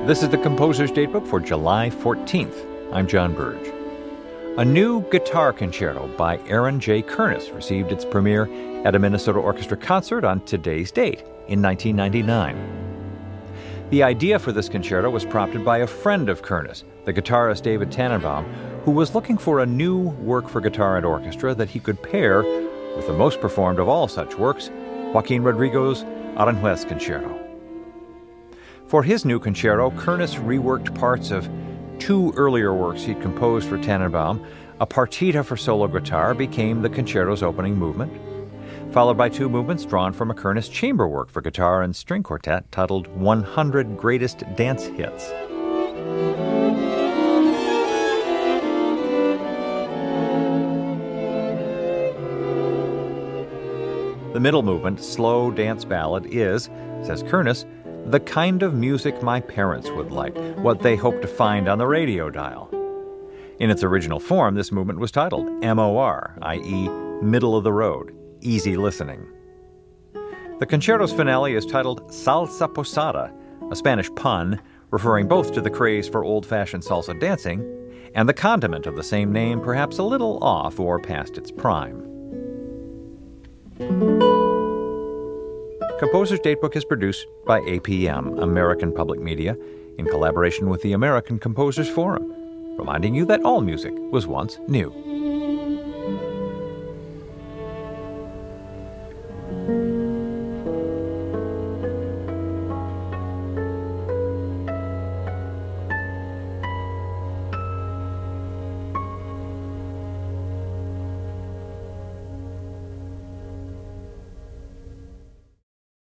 This is the Composer's Datebook for July 14th. I'm John Burge. A new guitar concerto by Aaron J. Kernis received its premiere at a Minnesota Orchestra concert on today's date in 1999. The idea for this concerto was prompted by a friend of Kernis, the guitarist David Tannenbaum, who was looking for a new work for guitar and orchestra that he could pair with the most performed of all such works, Joaquin Rodrigo's Aranjuez Concerto. For his new concerto, Kernis reworked parts of two earlier works he'd composed for Tannenbaum. A partita for solo guitar became the concerto's opening movement, followed by two movements drawn from a Kernis chamber work for guitar and string quartet titled 100 Greatest Dance Hits. The middle movement, slow dance ballad, is, says Kernis, the kind of music my parents would like, what they hope to find on the radio dial. In its original form, this movement was titled MOR, i.e., Middle of the Road, Easy Listening. The concerto's finale is titled Salsa Posada, a Spanish pun referring both to the craze for old-fashioned salsa dancing and the condiment of the same name, perhaps a little off or past its prime. Composer's Datebook is produced by APM, American Public Media, in collaboration with the American Composers Forum, reminding you that all music was once new.